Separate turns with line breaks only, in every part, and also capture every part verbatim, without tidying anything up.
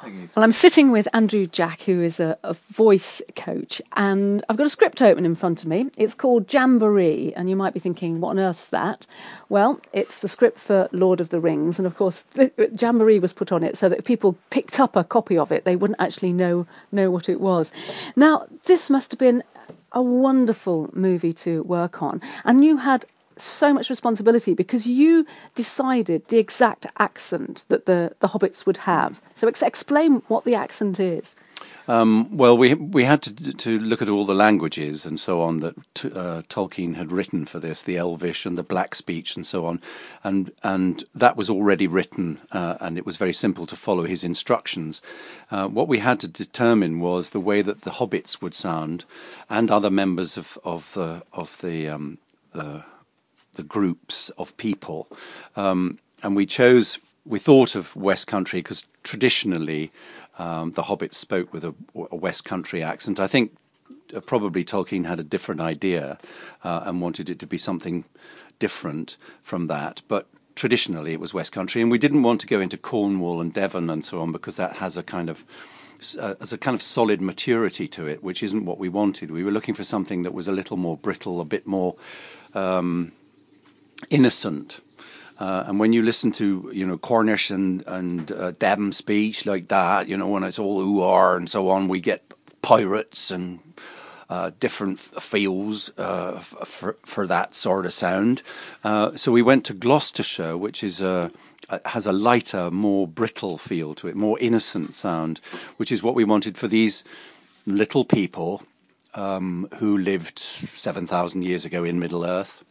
Well, I'm sitting with Andrew Jack, who is a, a voice coach, and I've got a script open in front of me. It's called Jamboree, and you might be thinking, what on earth's that? Well, it's the script for Lord of the Rings, and of course, the, Jamboree was put on it so that if people picked up a copy of it, they wouldn't actually know know what it was. Now, this must have been a wonderful movie to work on, and you had so much responsibility because you decided the exact accent that the, the hobbits would have. So ex- explain what the accent is.
Um, well, we we had to to look at all the languages and so on that uh, Tolkien had written for this, the Elvish and the Black speech and so on, and and that was already written, uh, and it was very simple to follow his instructions. Uh, what we had to determine was the way that the hobbits would sound, and other members of of the of the um, the the groups of people, um, and we chose, we thought of West Country because traditionally um, the hobbits spoke with a, a West Country accent. I think uh, probably Tolkien had a different idea uh, and wanted it to be something different from that, but traditionally it was West Country, and we didn't want to go into Cornwall and Devon and so on because that has a kind of uh, as a kind of solid maturity to it, which isn't what we wanted. We were looking for something that was a little more brittle, a bit more Um, innocent, uh, and when you listen to you know Cornish and and uh, Devon speech like that, you know when it's all ooh ah and so on, we get pirates and uh, different feels uh, f- for for that sort of sound. Uh, so we went to Gloucestershire, which is a has a lighter, more brittle feel to it, more innocent sound, which is what we wanted for these little people um, who lived seven thousand years ago in Middle Earth.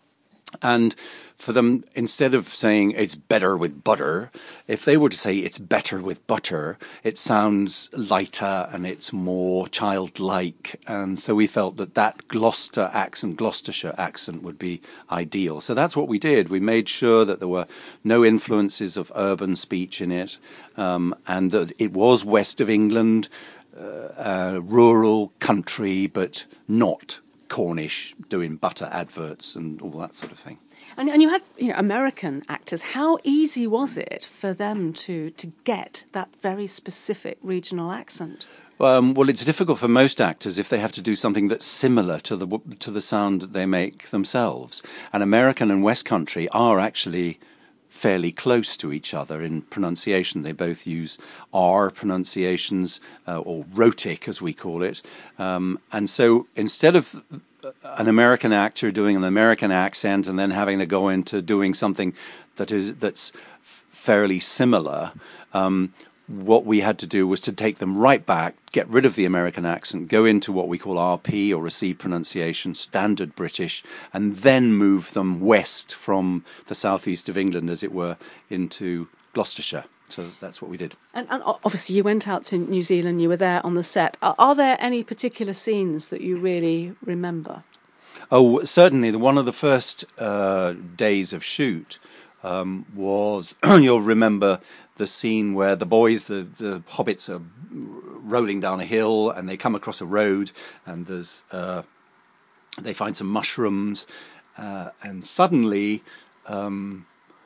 And for them, instead of saying it's better with butter, if they were to say it's better with butter, it sounds lighter and it's more childlike. And so we felt that that Gloucester accent, Gloucestershire accent would be ideal. So that's what we did. We made sure that there were no influences of urban speech in it, um, and that it was west of England, uh, uh, rural country, but not Cornish, doing butter adverts and all that sort of thing.
And, and you had you know American actors. How easy was it for them to, to get that very specific regional accent?
Um, well, it's difficult for most actors if they have to do something that's similar to the to the sound that they make themselves. And American and West Country are actually fairly close to each other in pronunciation. They both use R pronunciations, uh, or rhotic as we call it. Um, and so instead of an American actor doing an American accent and then having to go into doing something that is that's fairly similar, um, what we had to do was to take them right back, get rid of the American accent, go into what we call R P, or received pronunciation, standard British, and then move them west from the southeast of England, as it were, into Gloucestershire. So that's what we did.
And, and obviously you went out to New Zealand, you were there on the set. Are, are there any particular scenes that you really remember?
Oh, certainly. The, one of the first uh, days of shoot um, was, you'll remember, the scene where the boys, the, the hobbits, are rolling down a hill and they come across a road, and there's uh, they find some mushrooms, uh, and suddenly um,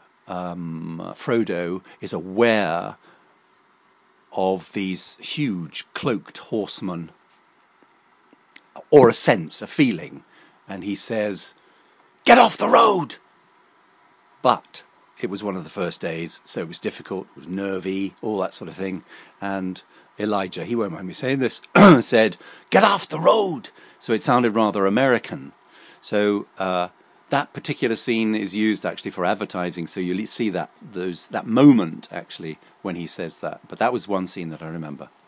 um, Frodo is aware of these huge cloaked horsemen, or a sense, a feeling, and he says, "Get off the road!" But it was one of the first days, so it was difficult, it was nervy, all that sort of thing. And Elijah, he won't mind me saying this, said, "Get off the road!" So it sounded rather American. So uh, that particular scene is used actually for advertising, so you see that those that moment actually when he says that. But that was one scene that I remember.